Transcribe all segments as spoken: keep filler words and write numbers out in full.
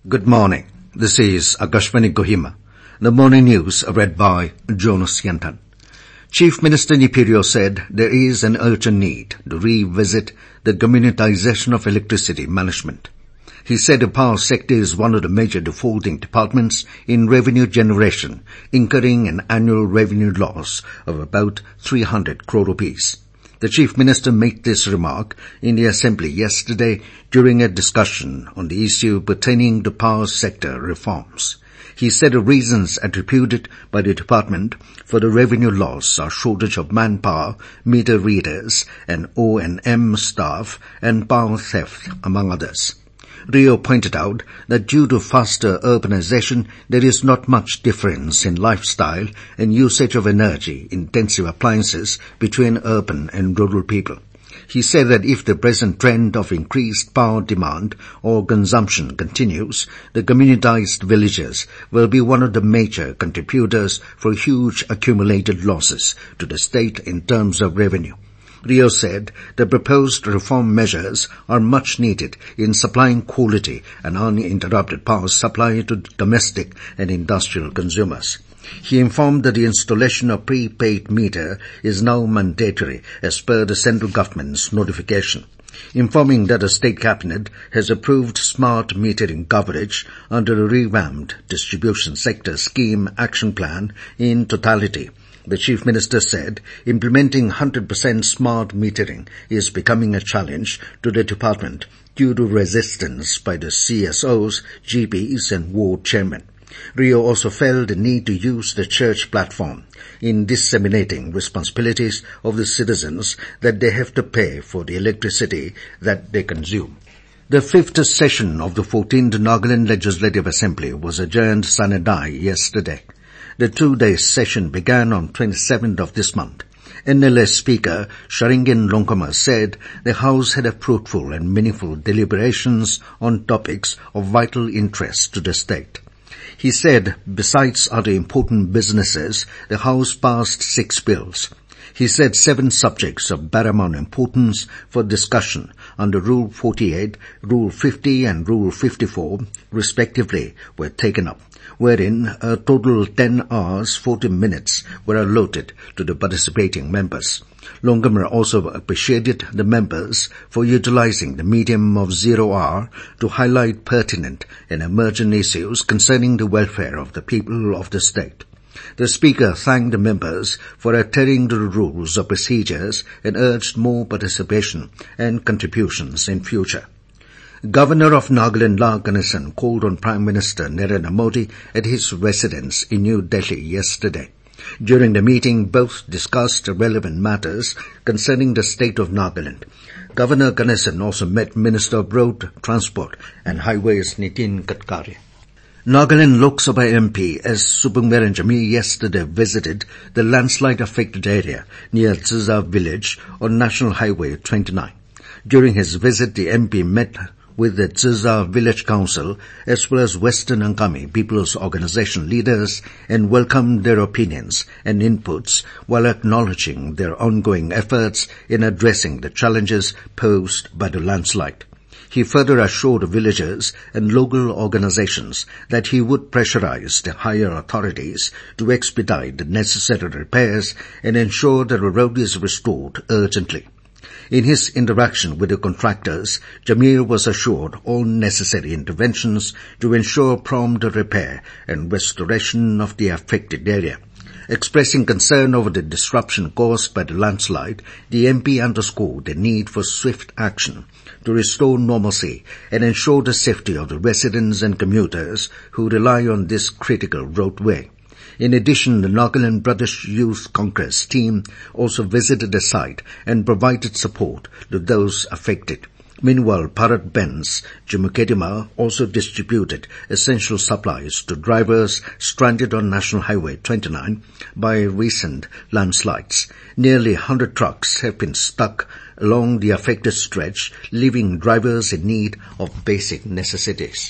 Good morning. This is Akashvani Kohima. The morning news read by Jonas Yantan. Chief Minister Nipirio said there is an urgent need to revisit the communitization of electricity management. He said the power sector is one of the major defaulting departments in revenue generation, incurring an annual revenue loss of about three hundred crore rupees. The Chief Minister made this remark in the Assembly yesterday during a discussion on the issue pertaining to power sector reforms. He said the reasons attributed by the department for the revenue loss are shortage of manpower, meter readers, and O and M staff, and power theft, among others. Rio pointed out that due to faster urbanization, there is not much difference in lifestyle and usage of energy-intensive appliances between urban and rural people. He said that if the present trend of increased power demand or consumption continues, the communitized villages will be one of the major contributors for huge accumulated losses to the state in terms of revenue. Rio said the proposed reform measures are much needed in supplying quality and uninterrupted power supply to domestic and industrial consumers. He informed that the installation of prepaid meter is now mandatory as per the central government's notification, informing that the state cabinet has approved smart metering coverage under a revamped distribution sector scheme action plan in totality. The Chief Minister said implementing one hundred percent smart metering is becoming a challenge to the department due to resistance by the C S Os, G Ps and ward chairmen. Rio also felt the need to use the church platform in disseminating responsibilities of the citizens that they have to pay for the electricity that they consume. The fifth session of the fourteenth Nagaland Legislative Assembly was adjourned sine die yesterday. The two-day session began on twenty-seventh of this month. N L S Speaker Sharingan Lonkoma said the House had a fruitful and meaningful deliberations on topics of vital interest to the state. He said, besides other important businesses, the House passed six bills. He said seven subjects of paramount importance for discussion under Rule forty-eight, Rule fifty and Rule fifty-four, respectively, were taken up, wherein a total ten hours forty minutes were allotted to the participating members. Lonkoma also appreciated the members for utilizing the medium of zero hour to highlight pertinent and emergent issues concerning the welfare of the people of the state. The Speaker thanked the members for adhering to the rules of procedures and urged more participation and contributions in future. Governor of Nagaland La Ganesan called on Prime Minister Narendra Modi at his residence in New Delhi yesterday. During the meeting, both discussed relevant matters concerning the state of Nagaland. Governor Ganesan also met Minister of Road Transport and Highways Nitin Gadkari. Nagaland Lok Sabha M P S Subramanian Jamir yesterday visited the landslide-affected area near Ziza village on National Highway twenty-nine. During his visit, the M P met with the Ziza Village Council as well as Western Angami People's Organization leaders and welcomed their opinions and inputs while acknowledging their ongoing efforts in addressing the challenges posed by the landslide. He further assured the villagers and local organizations that he would pressurize the higher authorities to expedite the necessary repairs and ensure that the road is restored urgently. In his interaction with the contractors, Jamir was assured all necessary interventions to ensure prompt repair and restoration of the affected area. Expressing concern over the disruption caused by the landslide, the M P underscored the need for swift action to restore normalcy and ensure the safety of the residents and commuters who rely on this critical roadway. In addition, the Nagaland Pradesh Youth Congress team also visited the site and provided support to those affected. Meanwhile, Bharat Benz Jumukedima also distributed essential supplies to drivers stranded on National Highway twenty-nine by recent landslides. Nearly one hundred trucks have been stuck along the affected stretch, leaving drivers in need of basic necessities.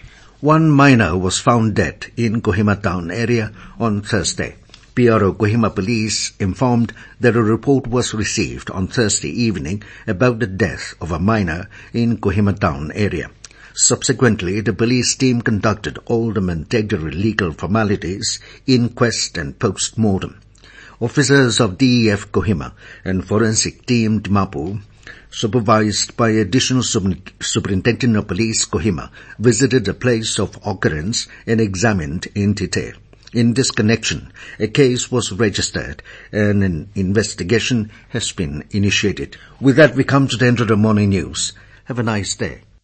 One miner was found dead in Kohima town area on Thursday. P R O Kohima Police informed that a report was received on Thursday evening about the death of a miner in Kohima town area. Subsequently, the police team conducted all the mandatory legal formalities, inquest and post-mortem. Officers of D E F Kohima and forensic team Dimapur, supervised by Additional Superintendent of Police Kohima, visited the place of occurrence and examined in detail. In this connection, a case was registered and an investigation has been initiated. With that, we come to the end of the morning news. Have a nice day.